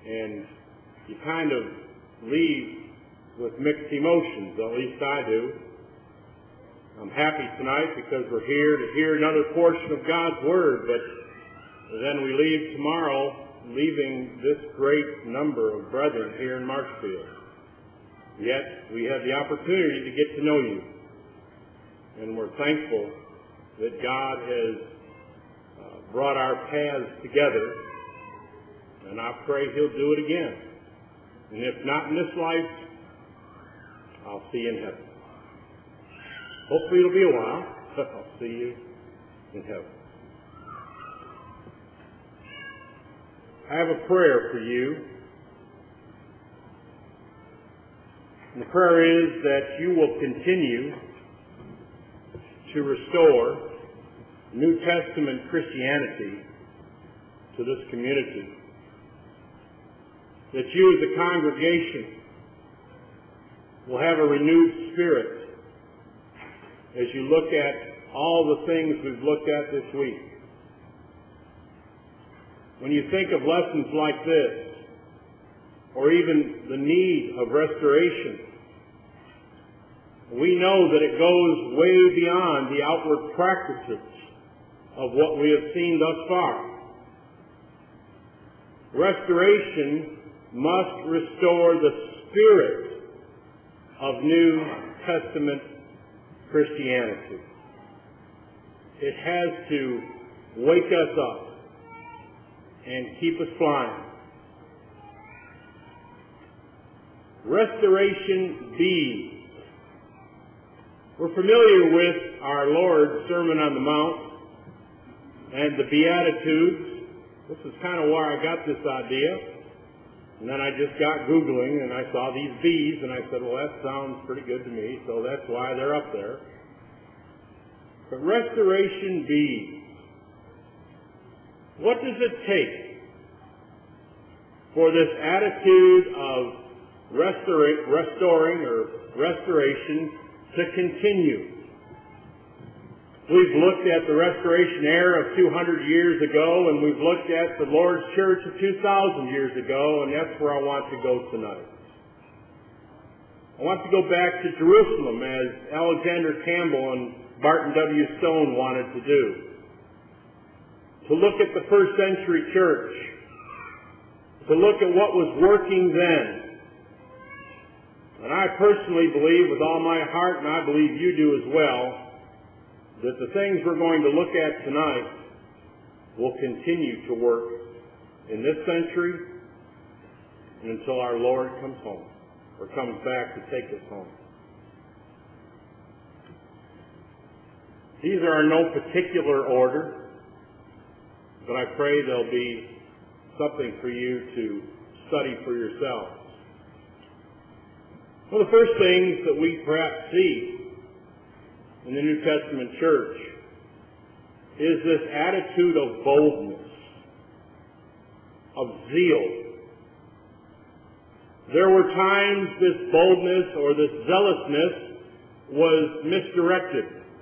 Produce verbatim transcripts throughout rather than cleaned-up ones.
and you kind of leave with mixed emotions, at least I do. I'm happy tonight because we're here to hear another portion of God's Word, but then we leave tomorrow leaving this great number of brethren here in Marshfield. Yet we have the opportunity to get to know you, and we're thankful that God has uh, brought our paths together, and I pray He'll do it again. And if not in this life, I'll see you in heaven. Hopefully it'll be a while, but I'll see you in heaven. I have a prayer for you. And the prayer is that you will continue to restore New Testament Christianity to this community. That you as a congregation will have a renewed spirit as you look at all the things we've looked at this week. When you think of lessons like this, or even the need of restoration, we know that it goes way beyond the outward practices of what we have seen thus far. Restoration must restore the spirit of New Testament Christianity. It has to wake us up and keep us flying. Restoration B. We're familiar with our Lord's Sermon on the Mount and the Beatitudes. This is kind of where I got this idea. And then I just got Googling and I saw these B's and I said, well, that sounds pretty good to me, so that's why they're up there. But Restoration B. What does it take for this attitude of restora- restoring or restoration to continue? We've looked at the Restoration era of two hundred years ago, and we've looked at the Lord's Church of two thousand years ago, and that's where I want to go tonight. I want to go back to Jerusalem, as Alexander Campbell and Barton W. Stone wanted to do. To look at the first century church. To look at what was working then. And I personally believe with all my heart, and I believe you do as well, that the things we're going to look at tonight will continue to work in this century and until our Lord comes home, or comes back to take us home. These are in no particular order, but I pray there'll be something for you to study for yourselves. One of the first things that we perhaps see in the New Testament church is this attitude of boldness, of zeal. There were times this boldness or this zealousness was misdirected.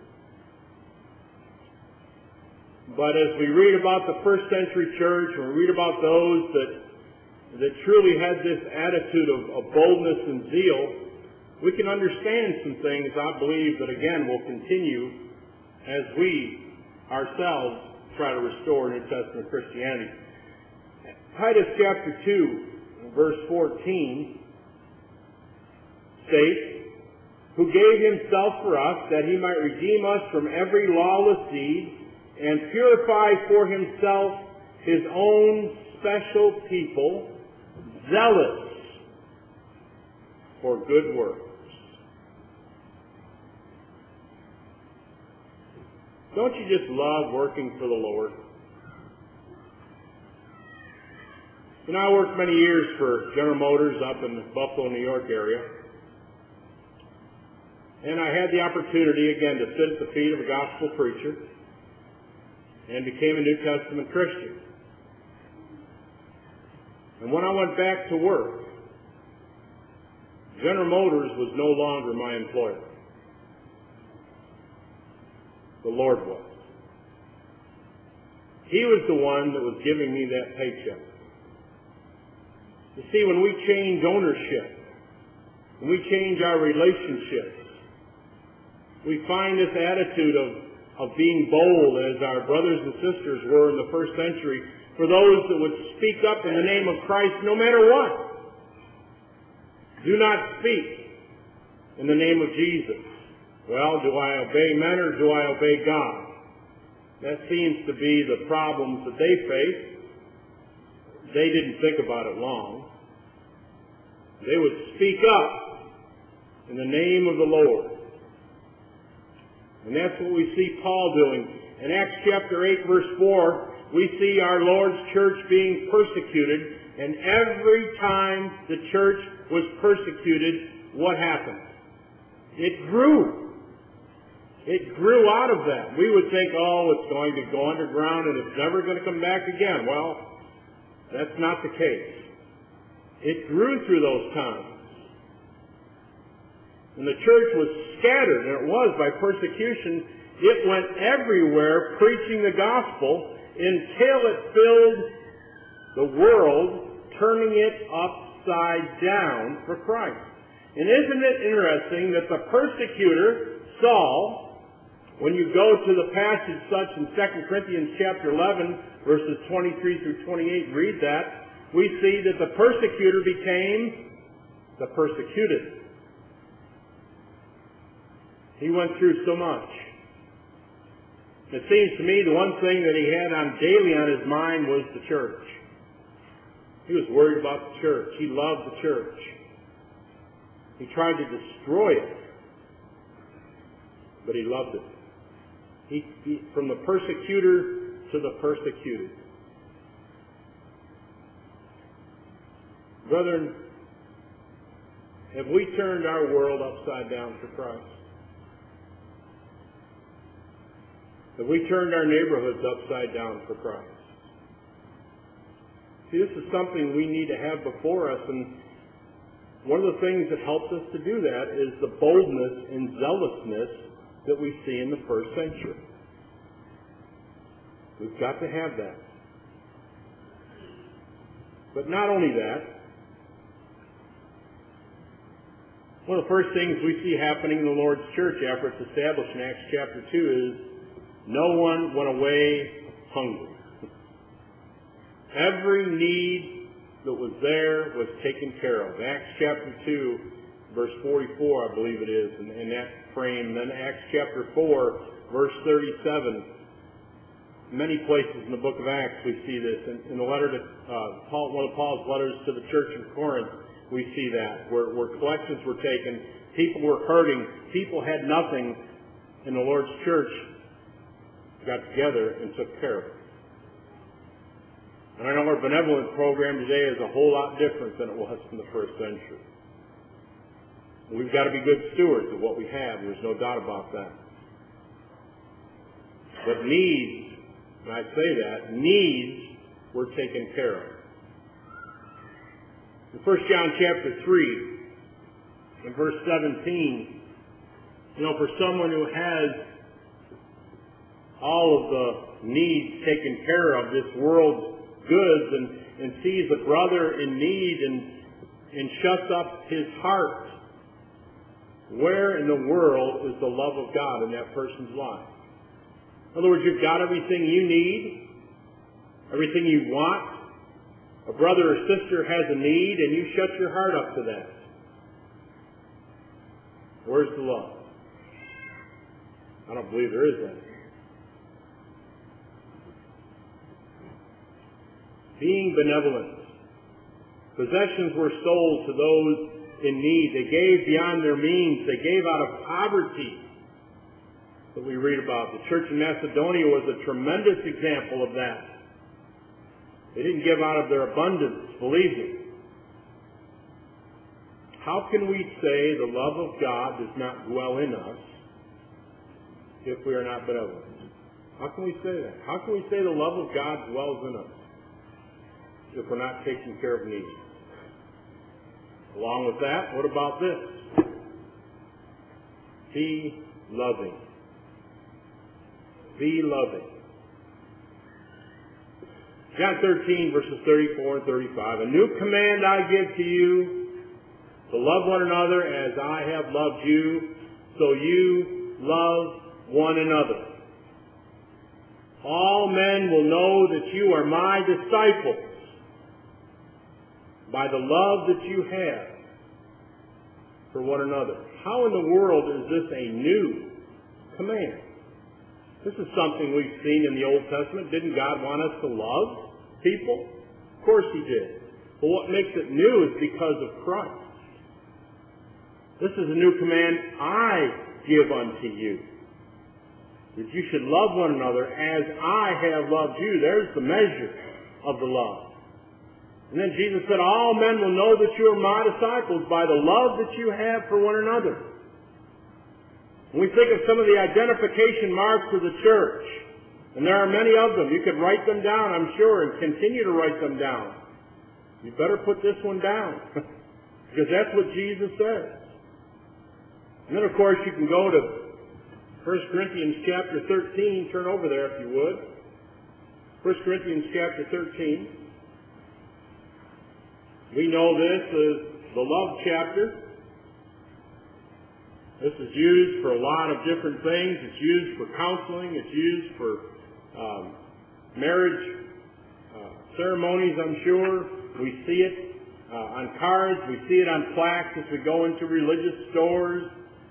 But as we read about the first century church, and we read about those that that truly had this attitude of, of boldness and zeal, we can understand some things, I believe, that again will continue as we ourselves try to restore New Testament Christianity. Titus chapter two, verse fourteen states, who gave himself for us that he might redeem us from every lawless deed and purify for himself his own special people, zealous for good works. Don't you just love working for the Lord? You know, I worked many years for General Motors up in the Buffalo, New York area. And I had the opportunity, again, to sit at the feet of a gospel preacher and became a New Testament Christian. And when I went back to work, General Motors was no longer my employer. The Lord was. He was the one that was giving me that paycheck. You see, when we change ownership, when we change our relationships, we find this attitude of, of being bold, as our brothers and sisters were in the first century, for those that would speak up in the name of Christ no matter what. Do not speak in the name of Jesus. Well, do I obey men or do I obey God? That seems to be the problems that they face. They didn't think about it long. They would speak up in the name of the Lord. And that's what we see Paul doing. In Acts chapter eight, verse four, we see our Lord's church being persecuted, and every time the church was persecuted, what happened? It grew. It grew out of that. We would think, oh, it's going to go underground and it's never going to come back again. Well, that's not the case. It grew through those times. When the church was scattered, and it was by persecution, it went everywhere preaching the gospel until it filled the world, turning it upside down for Christ. And isn't it interesting that the persecutor, Saul, when you go to the passage such in Second Corinthians chapter eleven, verses twenty-three through twenty-eight, read that, we see that the persecutor became the persecuted. He went through so much. It seems to me the one thing that he had on daily on his mind was the church. He was worried about the church. He loved the church. He tried to destroy it, but he loved it. He, he, from the persecutor to the persecuted. Brethren, have we turned our world upside down for Christ? Have we turned our neighborhoods upside down for Christ? See, this is something we need to have before us, and one of the things that helps us to do that is the boldness and zealousness that we see in the first century. We've got to have that. But not only that, one of the first things we see happening in the Lord's church after it's established in Acts chapter two is no one went away hungry. Every need that was there was taken care of. Acts chapter two, verse forty-four, I believe it is, in, in that frame. Then Acts chapter four, verse thirty-seven. Many places in the book of Acts we see this. In, in the letter to uh, Paul, one of Paul's letters to the church in Corinth, we see that, where, where collections were taken, people were hurting, people had nothing, and the Lord's church got together and took care of it. And I know our benevolent program today is a whole lot different than it was in the first century. We've got to be good stewards of what we have. There's no doubt about that. But needs, and I say that, needs were taken care of. In First John chapter three, in verse seventeen, you know, for someone who has all of the needs taken care of, this world's goods, and, and sees a brother in need and, and shuts up his heart, where in the world is the love of God in that person's life? In other words, you've got everything you need, everything you want. A brother or sister has a need, and you shut your heart up to that. Where's the love? I don't believe there is any. Being benevolent. Possessions were sold to those in need. They gave beyond their means. They gave out of poverty that we read about. The church in Macedonia was a tremendous example of that. They didn't give out of their abundance, believe me. How can we say the love of God does not dwell in us if we are not benevolent? How can we say that? How can we say the love of God dwells in us if we're not taking care of needs? Along with that, what about this? Be loving. Be loving. John thirteen, verses thirty-four and thirty-five. A new command I give to you, to love one another as I have loved you, so you love one another. All men will know that you are my disciples by the love that you have for one another. How in the world is this a new command? This is something we've seen in the Old Testament. Didn't God want us to love people? Of course He did. But what makes it new is because of Christ. This is a new command I give unto you, that you should love one another as I have loved you. There's the measure of the love. And then Jesus said, all men will know that you are my disciples by the love that you have for one another. When we think of some of the identification marks of the church, and there are many of them, you could write them down, I'm sure, and continue to write them down. You better put this one down, because that's what Jesus says. And then, of course, you can go to First Corinthians chapter thirteen. Turn over there if you would. First Corinthians chapter thirteen. We know this as the love chapter. This is used for a lot of different things. It's used for counseling. It's used for um, marriage uh, ceremonies, I'm sure. We see it uh, on cards. We see it on plaques as we go into religious stores.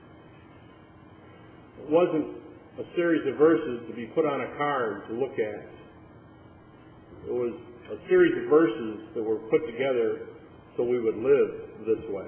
It wasn't a series of verses to be put on a card to look at. It was a series of verses that were put together so we would live this way.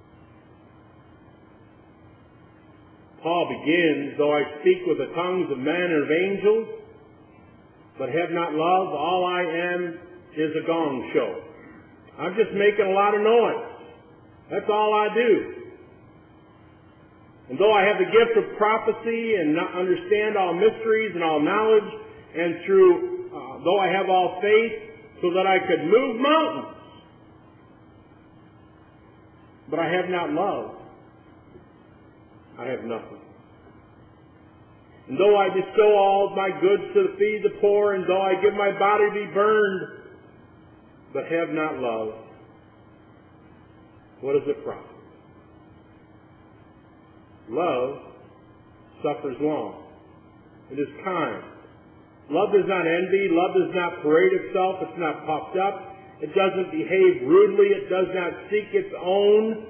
Paul begins, though I speak with the tongues of men and of angels, but have not love, all I am is a gong show. I'm just making a lot of noise. That's all I do. And though I have the gift of prophecy and not understand all mysteries and all knowledge, and through, uh, though I have all faith so that I could move mountains, but I have not love, I have nothing. And though I bestow all my goods to feed the poor, and though I give my body to be burned, but have not love, what does it profit? Love suffers long. It is kind. Love does not envy. Love does not parade itself. It's not puffed up. It doesn't behave rudely. It does not seek its own.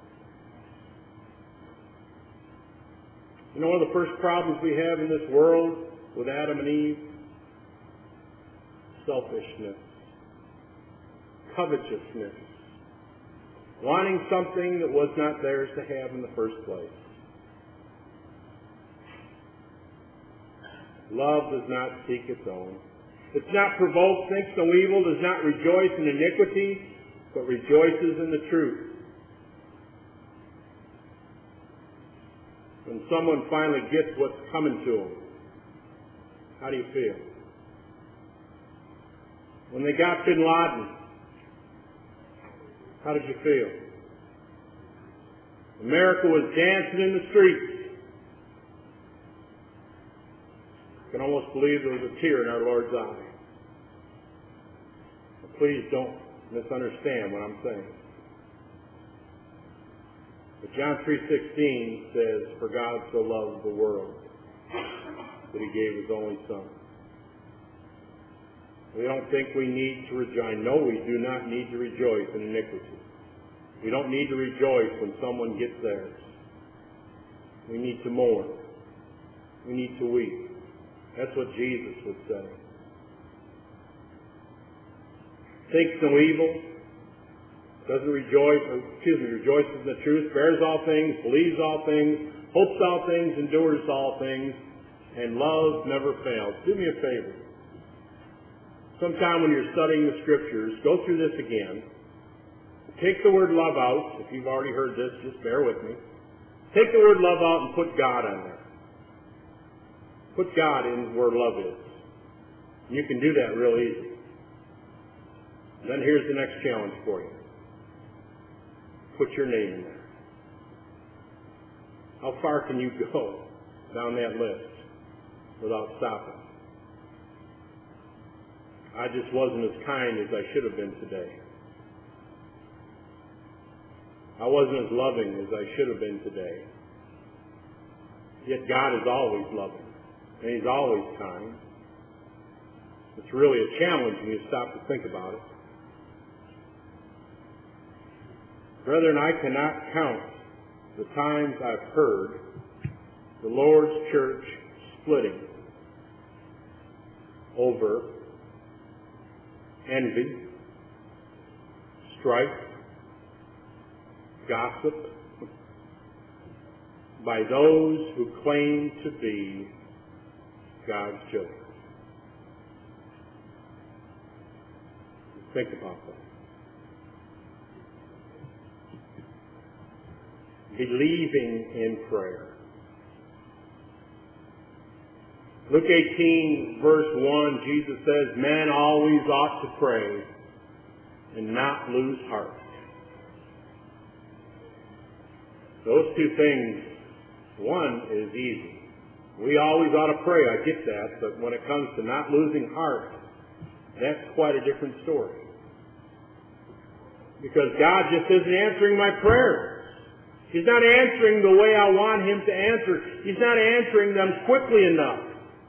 You know one of the first problems we have in this world with Adam and Eve? Selfishness. Covetousness. Wanting something that was not theirs to have in the first place. Love does not seek its own. It's not provoked, thinks no evil, does not rejoice in iniquity, but rejoices in the truth. When someone finally gets what's coming to them, how do you feel? When they got bin Laden, how did you feel? America was dancing in the streets. I can almost believe there was a tear in our Lord's eye. But please don't misunderstand what I'm saying. But John three sixteen says, for God so loved the world that He gave His only Son. We don't think we need to rejoice. No, we do not need to rejoice in iniquity. We don't need to rejoice when someone gets theirs. We need to mourn. We need to weep. That's what Jesus would say. Thinks no evil, doesn't rejoice, or excuse me, rejoices in the truth, bears all things, believes all things, hopes all things, endures all things, and love never fails. Do me a favor. Sometime when you're studying the Scriptures, go through this again. Take the word love out. If you've already heard this, just bear with me. Take the word love out and put God on there. Put God in where love is. You can do that real easy. Then here's the next challenge for you. Put your name in there. How far can you go down that list without stopping? I just wasn't as kind as I should have been today. I wasn't as loving as I should have been today. Yet God is always loving, and He's always kind. It's really a challenge when you stop to think about it. Brethren, I cannot count the times I've heard the Lord's church splitting over envy, strife, gossip, by those who claim to be God's children. Think about that. Believing in prayer. Luke eighteen, verse one, Jesus says, men always ought to pray and not lose heart. Those two things, one is easy. We always ought to pray, I get that, but when it comes to not losing heart, that's quite a different story. Because God just isn't answering my prayers. He's not answering the way I want Him to answer. He's not answering them quickly enough.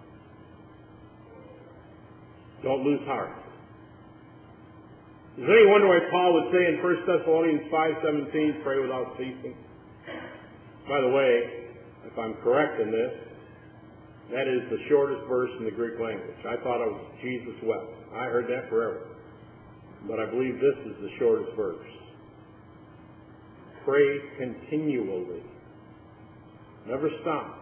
Don't lose heart. Is there any wonder why Paul would say in First Thessalonians five seventeen, pray without ceasing? By the way, if I'm correct in this, that is the shortest verse in the Greek language. I thought it was Jesus wept. I heard that forever. But I believe this is the shortest verse. Pray continually. Never stop.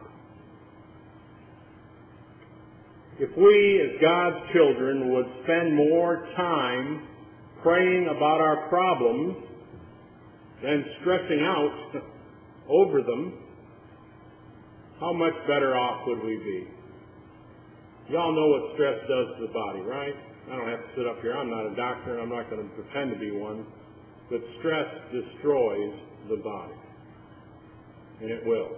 If we, as God's children, would spend more time praying about our problems than stressing out over them, how much better off would we be? Y'all know what stress does to the body, right? I don't have to sit up here. I'm not a doctor, and I'm not going to pretend to be one. But stress destroys the body. And it will.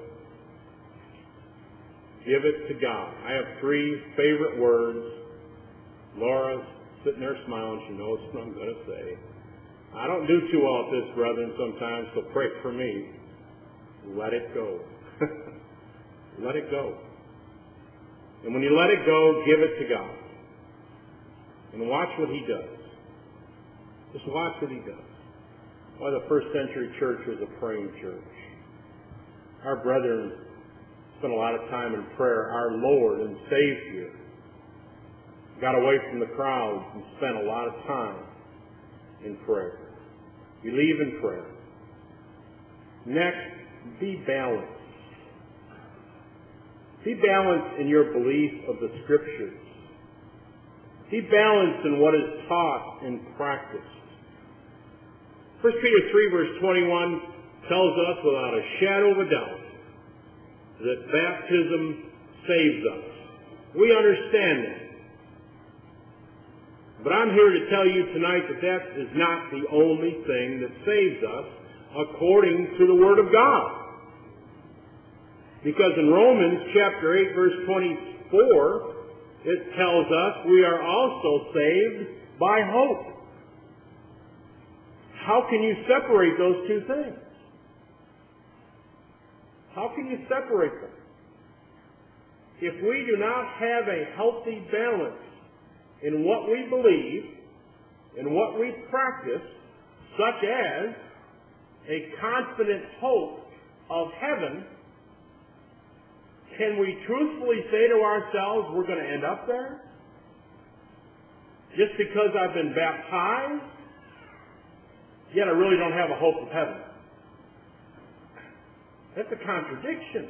Give it to God. I have three favorite words. Laura's sitting there smiling. She knows what I'm going to say. I don't do too well at this, brethren, sometimes, so pray for me. Let it go. Let it go. And when you let it go, give it to God. And watch what He does. Just watch what He does. Why the first century church was a praying church. Our brethren spent a lot of time in prayer. Our Lord and Savior got away from the crowds and spent a lot of time in prayer. Believe in prayer. Next, be balanced. Be balanced in your belief of the Scriptures. Be balanced in what is taught and practiced. First Peter three verse twenty-one tells us without a shadow of a doubt that baptism saves us. We understand that. But I'm here to tell you tonight that that is not the only thing that saves us according to the Word of God. Because in Romans chapter eight verse twenty-four, it tells us we are also saved by hope. How can you separate those two things? How can you separate them? If we do not have a healthy balance in what we believe, in what we practice, such as a confident hope of heaven, can we truthfully say to ourselves, we're going to end up there? Just because I've been baptized, yet I really don't have a hope of heaven. That's a contradiction.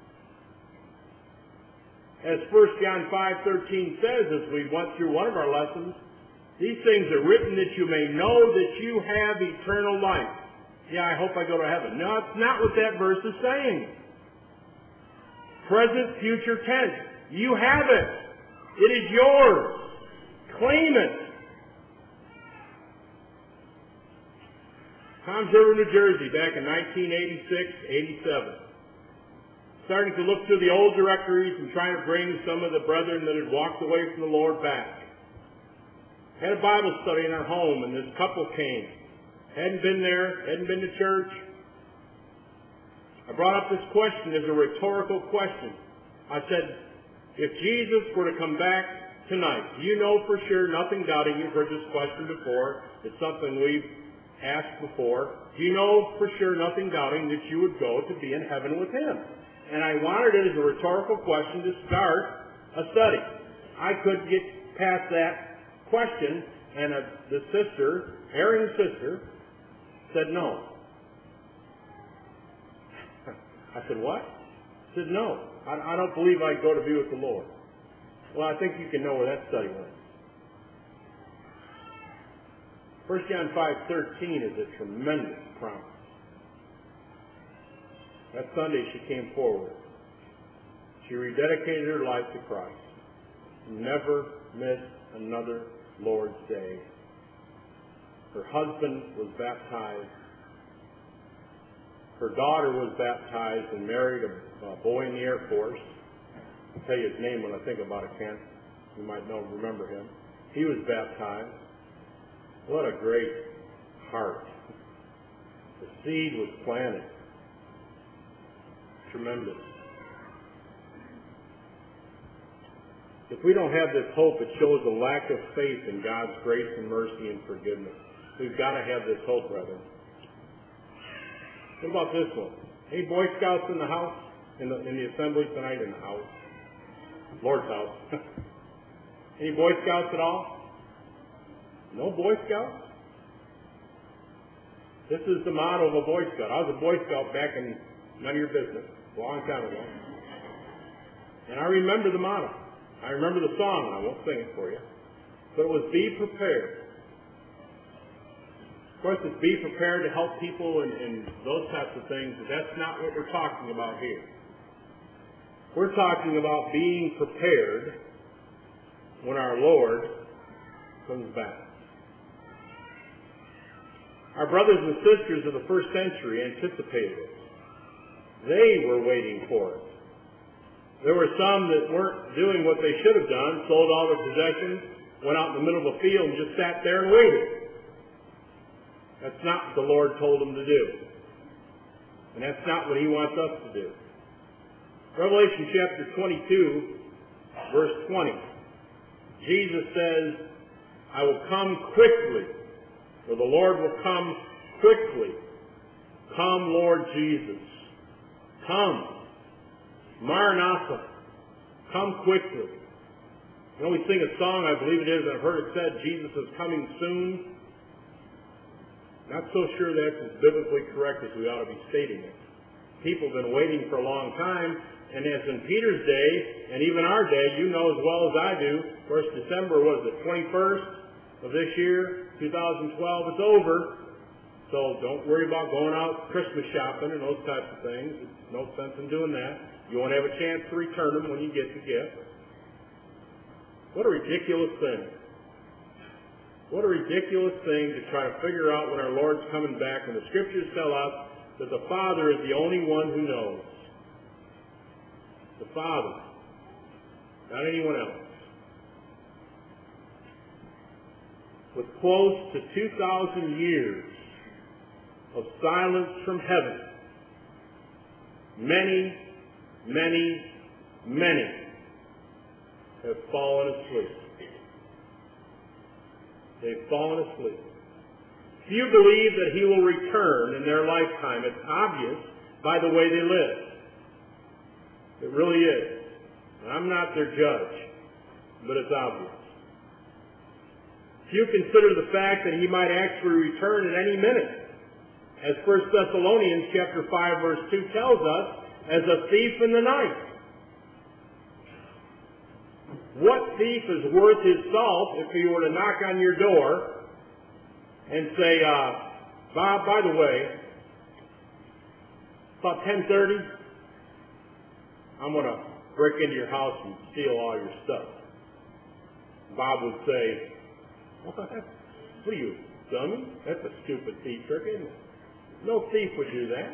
As First John five thirteen says, as we went through one of our lessons, these things are written that you may know that you have eternal life. Yeah, I hope I go to heaven. No, that's not what that verse is saying. Present, future tense. You have it. It is yours. Claim it. Toms River, New Jersey, back in nineteen eighty-six eighty-seven. Starting to look through the old directories and trying to bring some of the brethren that had walked away from the Lord back. Had a Bible study in our home, and this couple came. Hadn't been there, hadn't been to church. I brought up this question as a rhetorical question. I said, if Jesus were to come back tonight, do you know for sure, nothing doubting, you've heard this question before, it's something we've asked before, do you know for sure, nothing doubting, that you would go to be in heaven with him? And I wanted it as a rhetorical question to start a study. I couldn't get past that question, and a, the sister, erring sister, said no. I said, what? She said, no, I, I don't believe I'd go to be with the Lord. Well, I think you can know where that study went. First John five thirteen is a tremendous promise. That Sunday she came forward. She rededicated her life to Christ. Never missed another Lord's Day. Her husband was baptized. Her daughter was baptized and married a, a boy in the Air Force. I'll tell you his name when I think about it, Ken. You might know, remember him. He was baptized. What a great heart. The seed was planted. Tremendous. If we don't have this hope, it shows a lack of faith in God's grace and mercy and forgiveness. We've got to have this hope, brethren. What about this one? Any Boy Scouts in the house? In the, in the assembly tonight? In the house? Lord's house. Any Boy Scouts at all? No Boy Scouts? This is the motto of a Boy Scout. I was a Boy Scout back in none of your business, a long time ago. And I remember the motto. I remember the song, and I won't sing it for you. But it was be prepared. Of course, it's be prepared to help people and, and those types of things, but that's not what we're talking about here. We're talking about being prepared when our Lord comes back. Our brothers and sisters of the first century anticipated it. They were waiting for it. There were some that weren't doing what they should have done, sold all their possessions, went out in the middle of a field and just sat there and waited. That's not what the Lord told them to do. And that's not what he wants us to do. Revelation chapter twenty-two, verse twenty. Jesus says, I will come quickly, or the Lord will come quickly. Come, Lord Jesus. Come. Maranatha. Come quickly. You know, we sing a song, I believe it is, I've heard it said, Jesus is coming soon. Not so sure that's as biblically correct as we ought to be stating it. People have been waiting for a long time, and as in Peter's day, and even our day, you know as well as I do, of course, December was the twenty-first of this year, two thousand twelve, it's over. So don't worry about going out Christmas shopping and those types of things. There's no sense in doing that. You won't have a chance to return them when you get the gift. What a ridiculous thing. What a ridiculous thing to try to figure out when our Lord's coming back when the Scriptures tell us that the Father is the only one who knows. The Father. Not anyone else. With close to two thousand years of silence from heaven, many, many, many have fallen asleep. They've fallen asleep. Few believe that he will return in their lifetime. It's obvious by the way they live. It really is. And I'm not their judge, but it's obvious. Few consider the fact that he might actually return at any minute. As First Thessalonians chapter five verse two tells us, as a thief in the night. What thief is worth his salt if he were to knock on your door and say, uh, Bob, by the way, about ten thirty, I'm going to break into your house and steal all your stuff. Bob would say, what? What are you, dummy? That's a stupid thief trick, isn't it? No thief would do that.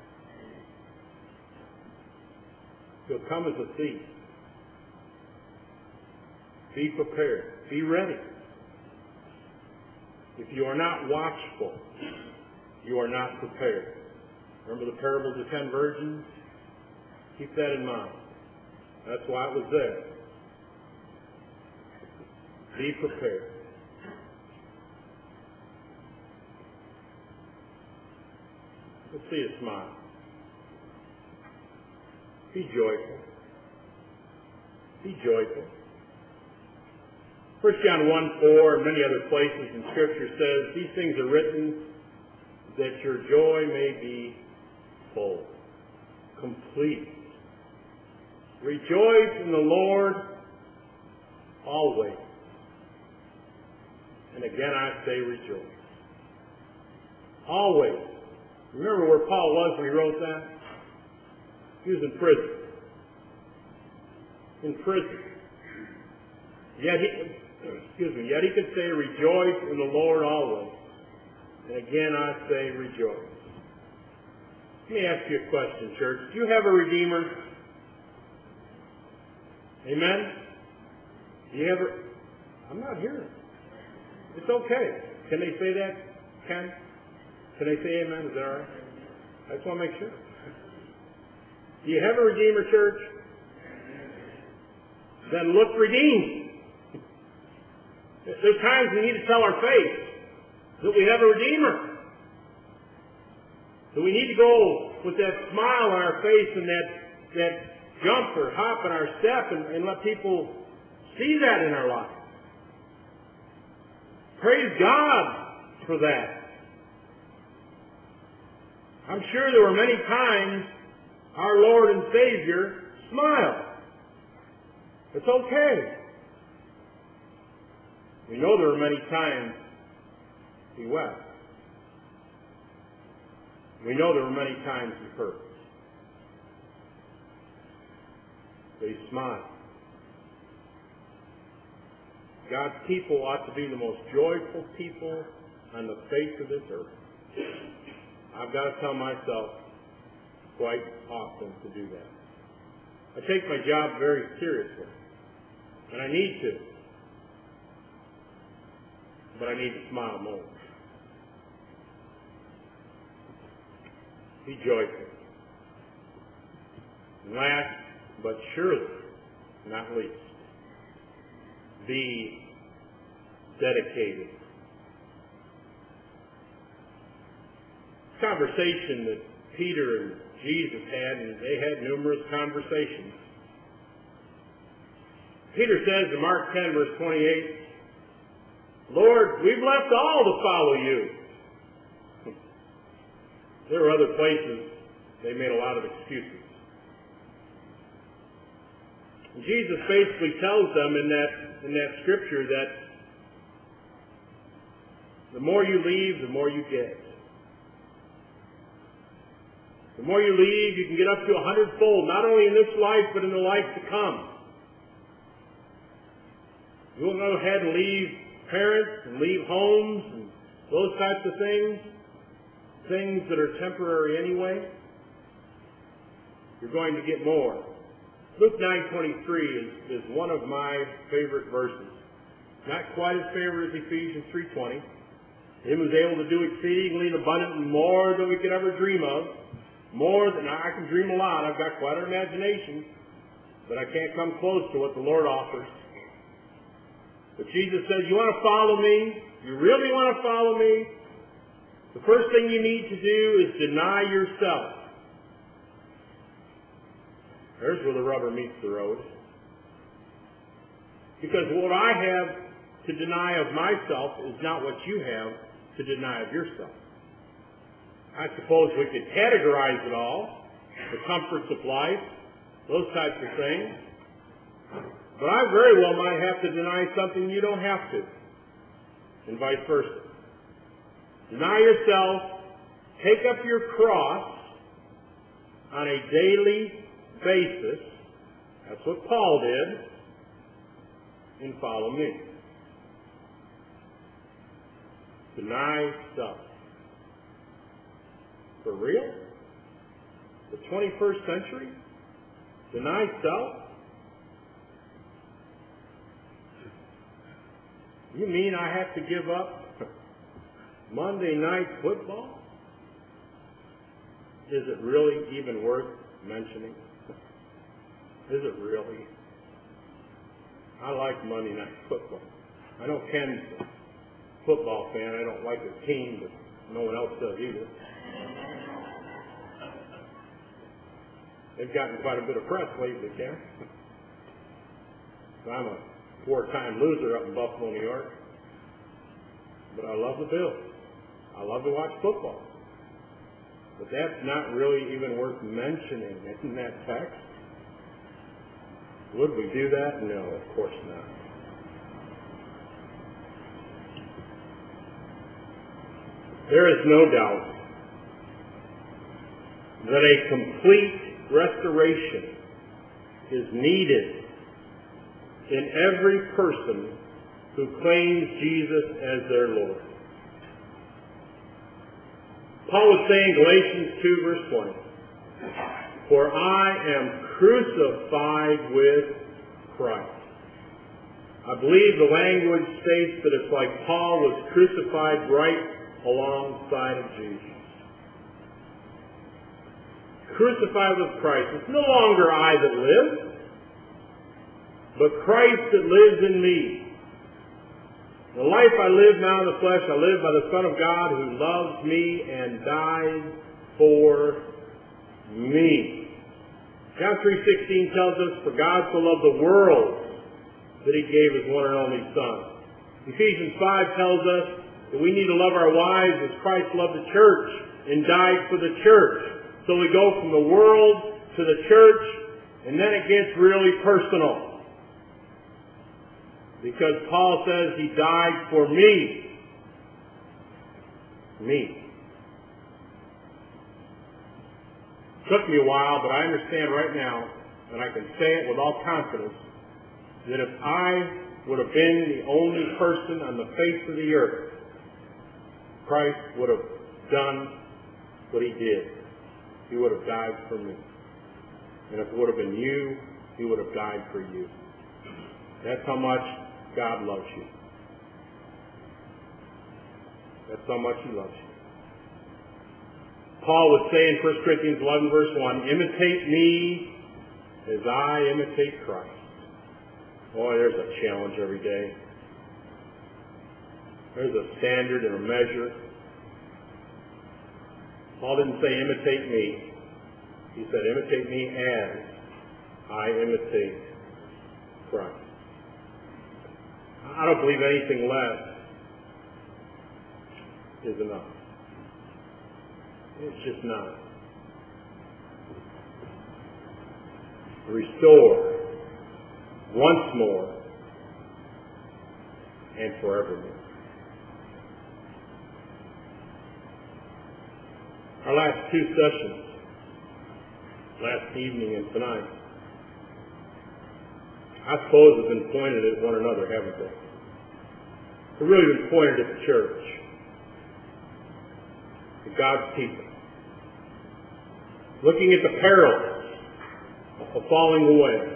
He'll come as a thief. Be prepared. Be ready. If you are not watchful, you are not prepared. Remember the parable of the ten virgins? Keep that in mind. That's why it was there. Be prepared. Let's see a smile. Be joyful. Be joyful. First John one four and many other places in Scripture says, these things are written that your joy may be full, complete. Rejoice in the Lord always. And again I say rejoice. Always. Remember where Paul was when he wrote that? He was in prison. In prison. Yet he, excuse me, yet he could say, rejoice in the Lord always. And again I say rejoice. Let me ask you a question, church. Do you have a Redeemer? Amen? Do you ever... I'm not hearing. It's okay. Can they say that, Ken? Can they say amen? Is that all right? I just want to make sure. Do you have a Redeemer, church? Then look redeemed. There's times we need to tell our faith that we have a Redeemer. That we need to go with that smile on our face and that, that jump or hop in our step and, and let people see that in our life. Praise God for that. I'm sure there were many times our Lord and Savior smiled. It's okay. We know there were many times He wept. We know there were many times He hurt. But He smiled. God's people ought to be the most joyful people on the face of this earth. I've got to tell myself quite often to do that. I take my job very seriously, and I need to, but I need to smile more. Be joyful. And last, but surely not least, be dedicated. Conversation that Peter and Jesus had, and they had numerous conversations. Peter says in Mark ten, verse twenty-eight, Lord, we've left all to follow you. There were other places they made a lot of excuses. And Jesus basically tells them in that, in that scripture that the more you leave, the more you get. The more you leave, you can get up to a hundredfold, not only in this life, but in the life to come. You'll go ahead and leave parents and leave homes and those types of things, things that are temporary anyway. You're going to get more. Luke nine twenty-three is, is one of my favorite verses. Not quite as favorite as Ephesians three twenty. Him who's able to do exceedingly and abundantly more than we could ever dream of. More than I can dream a lot. I've got quite an imagination, but I can't come close to what the Lord offers. But Jesus says, you want to follow me? You really want to follow me? The first thing you need to do is deny yourself. There's where the rubber meets the road. Because what I have to deny of myself is not what you have to deny of yourself. I suppose we could categorize it all, the comforts of life, those types of things. But I very well might have to deny something you don't have to, and vice versa. Deny yourself, take up your cross on a daily basis. That's what Paul did, and follow me. Deny self. For real? The twenty-first century? Deny self? You mean I have to give up Monday night football? Is it really even worth mentioning? Is it really? I like Monday night football. I know Ken's a football fan. I don't like his team, but no one else does either. They've gotten quite a bit of press lately, Ken. So I'm a four-time loser up in Buffalo, New York. But I love the Bills. I love to watch football. But that's not really even worth mentioning in that text. Would we do that? No, of course not. There is no doubt that a complete restoration is needed in every person who claims Jesus as their Lord. Paul would say in Galatians two, verse twenty, "For I am crucified with Christ." I believe the language states that it's like Paul was crucified right alongside of Jesus. Crucified with Christ. It's no longer I that live, but Christ that lives in me. The life I live now in the flesh, I live by the Son of God who loves me and died for me. John three sixteen tells us, "For God so loved the world that he gave his one and only Son." Ephesians five tells us that we need to love our wives as Christ loved the church and died for the church. So we go from the world to the church, and then it gets really personal. Because Paul says he died for me. Me. Took me a while, but I understand right now, and I can say it with all confidence, that if I would have been the only person on the face of the earth, Christ would have done what he did. He would have died for me. And if it would have been you, he would have died for you. That's how much God loves you. That's how much he loves you. Paul would say in First Corinthians eleven, verse one, "Imitate me as I imitate Christ." Boy, there's a challenge every day. There's a standard and a measure. Paul didn't say imitate me. He said imitate me as I imitate Christ. I don't believe anything less is enough. It's just not. Restore once more and forevermore. Our last two sessions, last evening and tonight, I suppose have been pointed at one another, haven't they? They've really been pointed at the church, at God's people. Looking at the perils of falling away,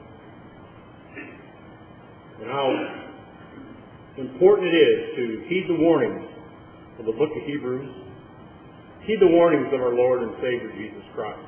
and how important it is to heed the warnings of the book of Hebrews, heed the warnings of our Lord and Savior Jesus Christ.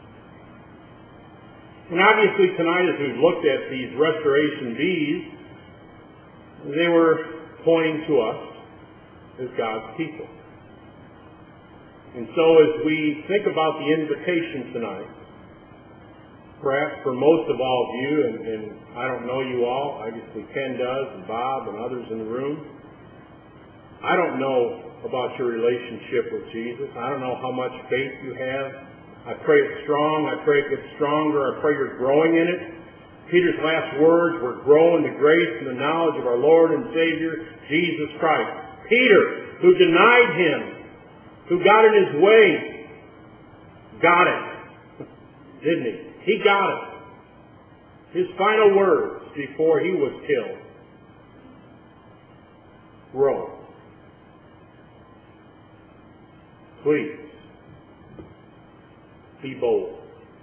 And obviously tonight, as we've looked at these restoration bees, they were pointing to us as God's people. And so as we think about the invitation tonight, perhaps for most of all of you, and, and I don't know you all, obviously Ken does, and Bob and others in the room, I don't know about your relationship with Jesus. I don't know how much faith you have. I pray it's strong. I pray it gets stronger. I pray you're growing in it. Peter's last words were, "Grow in the grace and the knowledge of our Lord and Savior, Jesus Christ." Peter, who denied him, who got in his way, got it, didn't he? He got it. His final words before he was killed: grow. Please, be bold.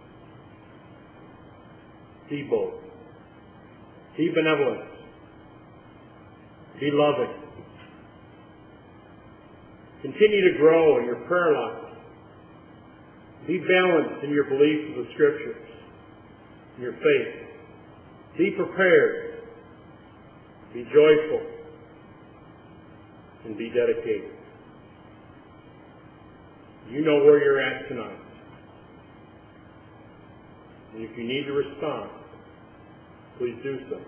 Be bold. Be benevolent. Be loving. Continue to grow in your prayer life. Be balanced in your belief of the Scriptures, in your faith. Be prepared. Be joyful. And be dedicated. You know where you're at tonight. And if you need to respond, please do so.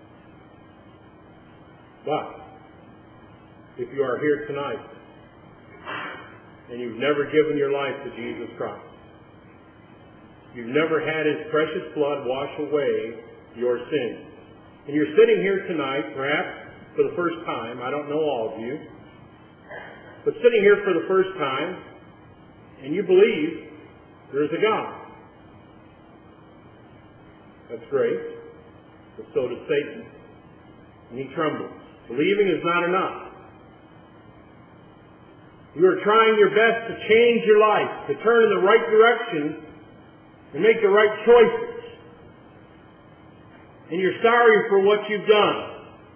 But if you are here tonight and you've never given your life to Jesus Christ, you've never had His precious blood wash away your sins, and you're sitting here tonight, perhaps for the first time, I don't know all of you, but sitting here for the first time, and you believe there's a God. That's great. But so does Satan. And he trembles. Believing is not enough. You are trying your best to change your life, to turn in the right direction, and make the right choices. And you're sorry for what you've done.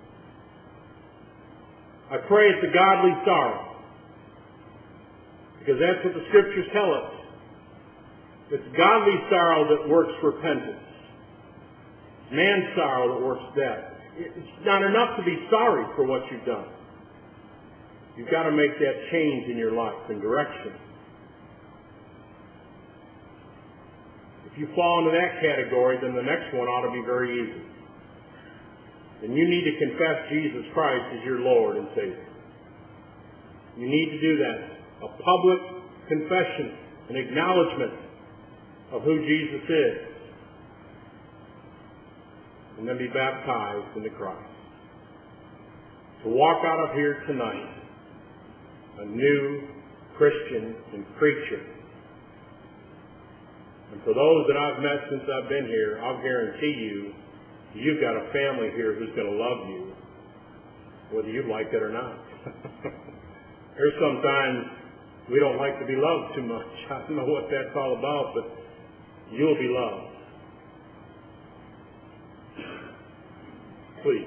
I pray it's a godly sorrow. Because that's what the Scriptures tell us. It's godly sorrow that works repentance. Man's sorrow that works death. It's not enough to be sorry for what you've done. You've got to make that change in your life and direction. If you fall into that category, then the next one ought to be very easy. And you need to confess Jesus Christ as your Lord and Savior. You need to do that. A public confession, an acknowledgement of who Jesus is. And then be baptized into Christ. To walk out of here tonight a new Christian and preacher. And for those that I've met since I've been here, I'll guarantee you, you've got a family here who's going to love you, whether you like it or not. There's sometimes we don't like to be loved too much. I don't know what that's all about, but you'll be loved. Please,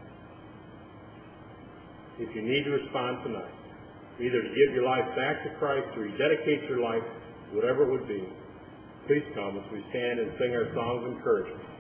if you need to respond tonight, either to give your life back to Christ or rededicate your life, whatever it would be, please come as we stand and sing our songs of encouragement.